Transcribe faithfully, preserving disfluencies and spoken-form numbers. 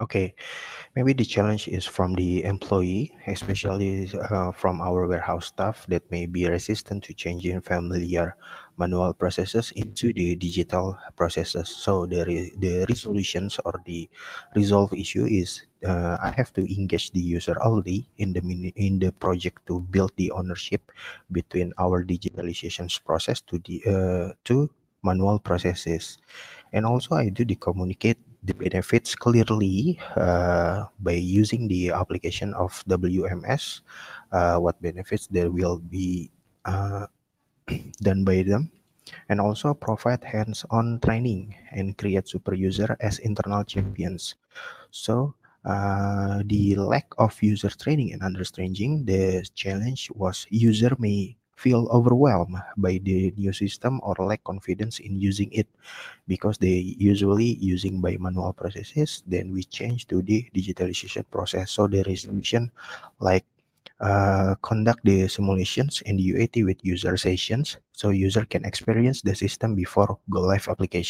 Okay, maybe the challenge is from the employee, especially uh, from our warehouse staff that may be resistant to changing familiar manual processes into the digital processes. So the re- the resolutions or the resolve issue is uh, I have to engage the user early in the mini- in the project to build the ownership between our digitalizations process to the uh, to manual processes. And also I do the communicate the benefits clearly uh, by using the application of W M S, uh, what benefits there will be uh, done by them, and also provide hands-on training and create super user as internal champions. So uh, the lack of user training and understanding the challenge was user may feel overwhelmed by the new system or lack confidence in using it because they usually using by manual processes. Then we change to the digitalization process. So the resolution like uh, conduct the simulations and U A T with user sessions so user can experience the system before go live application.